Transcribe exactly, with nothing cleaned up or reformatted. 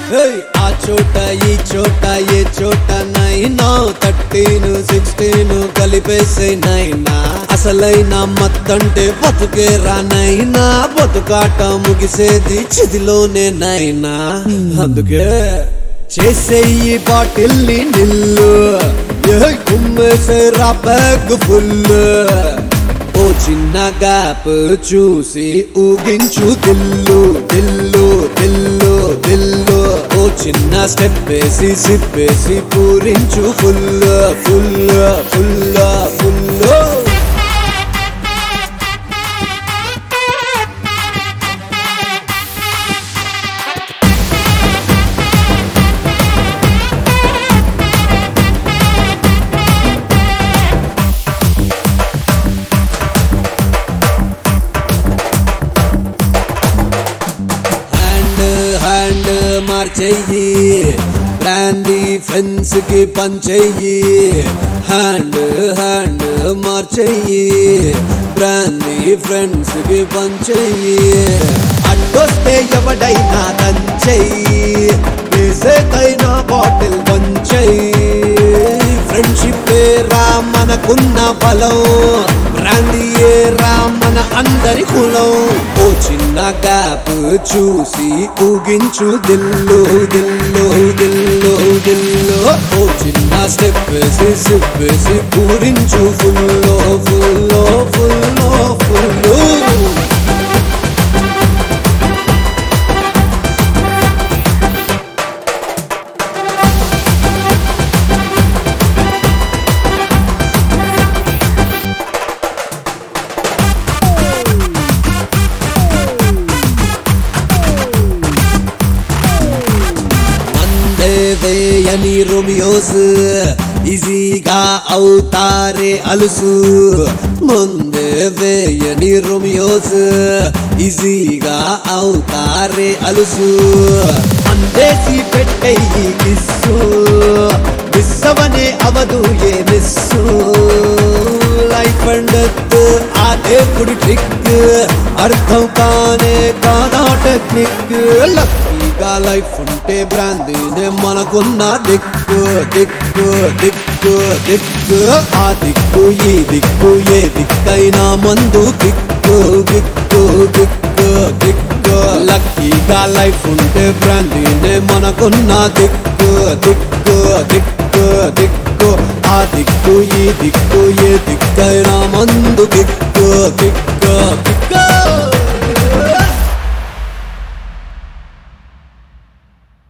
ఆ చోట ఈ చోట ఏ చోట నైనా థర్టీన్ సిక్స్టీన్ కలిపేసే నైనా అసలైన మత్తంటే బతుకే రానైనా బతుకాట ముగిసేది చిదిలోనే నైనా అందుకే చేసేయి బాటిల్ ని నిల్లు కుమ్మేసే రా బ్యాగ్ ఫుల్ ఓ చిన్న గ్యాప్ చూసి ఊగించు దిల్లు దిల్లు దిల్లు దిల్లు ఓ చిన్న స్టెప్ వేసి సిప్పేసి పూరించు full full full full hand మార్చెయ్యి బ్రాండీ ఫ్రెండ్స్ కి పంచెయ్యి హ్యాండ్ హ్యాండ్ మార్చెయ్యి బ్రాండీ ఫ్రెండ్స్ కి పంచెయ్యి అడ్డొస్తే ఎవడైనా దంచెయ్యి వేసేకైనా బాటిల్ పంచెయ్యి ఫ్రెండ్షిప్ రా మనకున్న బలం బ్రాండీ రా మన అందరి కులం ఓ చిన్న గ్యాప్ చూసి ఊగించు దిల్లు దిల్లు దిల్లు దిల్లు ఓ చిన్న స్టెప్ వేసి సిప్ వేసి పూరించు ఫుల్లో ఫుల్లో ఫుల్లో ఫుల్లు వేయని రోమియోస్ ఈజీగా అవుతారే అలుసు ముందే వేయని రోమియోస్ ఈజీగా అవుతారే అలుసు అందేసి పెట్టేయి కిస్సు మిస్సవనే అవదు ఏ మిస్సు లైఫ్ అండ్ డెత్ ఆ దేవుడి ట్రిక్ అర్థం కానే కాదా టెక్నిక్ లక్కీగా లైఫ్ ఉంటే బ్రాందీనే మనకున్న దిక్కు దిక్కు దిక్కు దిక్కు ఆ దిక్కు ఈ దిక్కు ఏ దిక్కైనా మందు దిక్కు దిక్కు దిక్కు దిక్కు లక్కీగా లైఫ్ ఉంటే బ్రాందీనే మనకున్న దిక్కు దిక్కు దిక్కు దిక్కు ఆ దిక్కు ఈ దిక్కు ఏ దిక్కైనా మందు దిక్కు దిక్కు